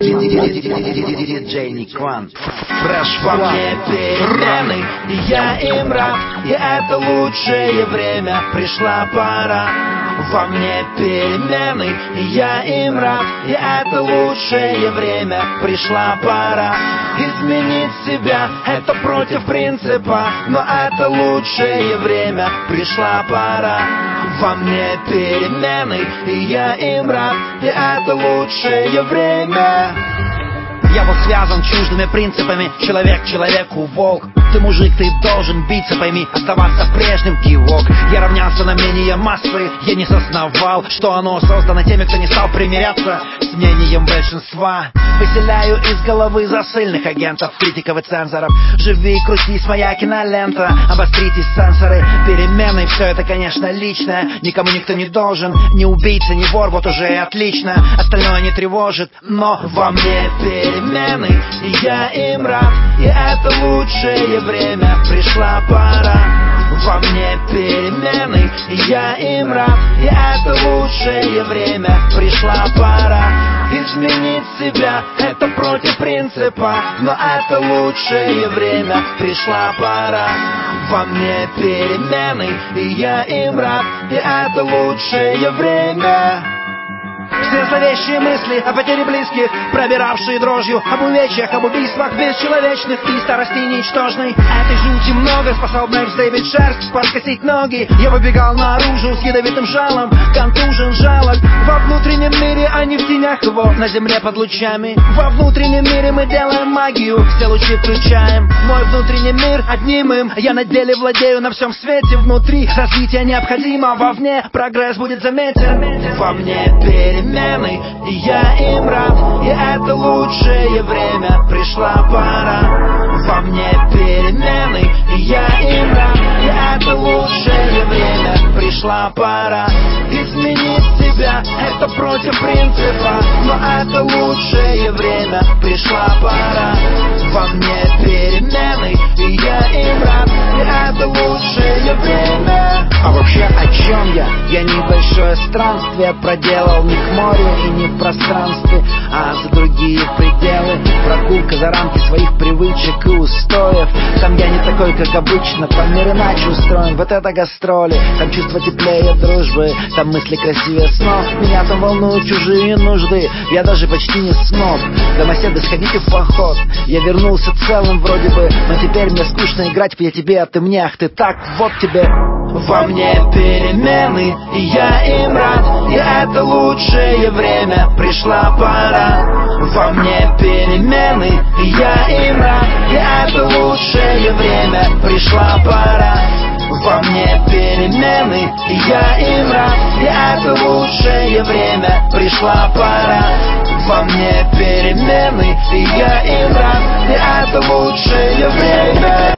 Диджей Никван. Фреш во мне перемены, и я им рад, и это лучшее время. Пришла пора. Во мне перемены, и я им рад, и это лучшее время. Пришла пора изменить себя, это против принципа, но это лучшее время. Пришла пора. Во мне перемены, и я им рад, и это лучшее время. Я был связан чуждыми принципами. Человек человеку волк. Ты мужик, ты должен биться, пойми, оставаться прежним, кивок. Я равнялся на мнение массы. Я не сознавал, что оно создано теми, кто не стал примиряться с мнением большинства. Выселяю из головы засыльных агентов, критиков и цензоров. Живи, крутись, моя кинолента. Обостритесь сенсоры, перемены. Все это, конечно, личное. Никому никто не должен. Ни убийца, ни вор, вот уже и отлично. Остальное не тревожит, но во мне перемены, и я им рад, и это лучшее время. Пришла пора. Во мне перемены, и я им рад, и это лучшее время. Пришла пора изменить себя, это против принципа, но это лучшее время. Пришла пора. Во мне перемены, и я им рад, и это лучшее время. Все зловещие мысли о потере близких, пробиравшие дрожью, об увечьях, об убийствах бесчеловечных и старости ничтожной. Этой жути много, способных вздыбить шерсть, подкосить ноги. Я выбегал наружу с ядовитым жалом, контужен, жалок. Во внутреннем мире, а не в тенях его, на земле под лучами. Во внутреннем мире мы делаем магию, все лучи включаем. Мой внутренний мир одним им, я на деле владею на всем свете. Внутри развитие необходимо, вовне прогресс будет заметен. Во мне перемены, и я им рад, и это лучшее время. Пришла пора. Во мне перемены, и я им рад, и это лучшее время. Пришла пора изменить себя, это против принципа, но это лучшее время. Пришла пора. Во мне перемены, и я им рад, и это лучшее время. А вообще о чем я? Я небольшое странствие проделал, не к морю и не в пространстве, а за другие пределы. Прогулка за рамки своих привычек и устоев. Там я не такой, как обычно, там мир иначе устроен. Вот это гастроли, там чувство теплее дружбы, там мысли красивее снов. Меня там волнуют чужие нужды, я даже почти не сноб. Домоседы, сходите в поход. Я вернулся целым вроде бы, но теперь мне скучно играть, я тебе, а ты мне, ах ты так, вот тебе. Во мне перемены, и я им рад, и это лучшее время. Пришла пора. Во мне перемены, и я им рад, и это лучшее время. Пришла пора. Во мне перемены, и я им рад, и это лучшее время. Пришла пора. Во мне перемены, и я им рад, и это лучшее время.